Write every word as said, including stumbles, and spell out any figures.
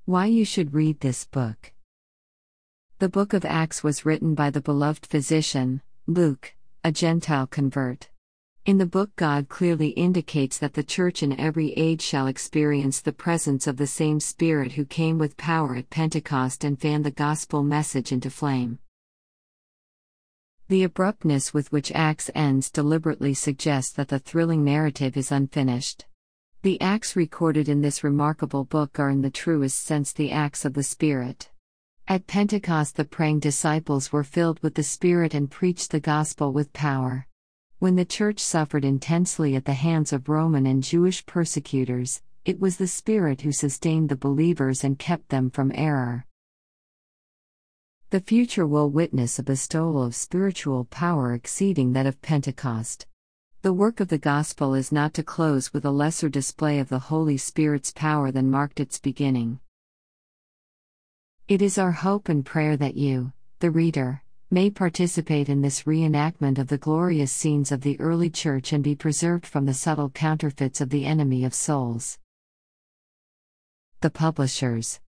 Why you should read this book. The book of Acts was written by the beloved physician, Luke, a Gentile convert. In the book, God clearly indicates that the church in every age shall experience the presence of the same Spirit who came with power at Pentecost and fanned the gospel message into flame. The abruptness with which Acts ends deliberately suggests that the thrilling narrative is unfinished. The acts recorded in this remarkable book are in the truest sense the acts of the Spirit. At Pentecost, the praying disciples were filled with the Spirit and preached the gospel with power. When the church suffered intensely at the hands of Roman and Jewish persecutors, it was the Spirit who sustained the believers and kept them from error. The future will witness a bestowal of spiritual power exceeding that of Pentecost. The work of the gospel is not to close with a lesser display of the Holy Spirit's power than marked its beginning. It is our hope and prayer that you, the reader, may participate in this reenactment of the glorious scenes of the early church and be preserved from the subtle counterfeits of the enemy of souls. The publishers.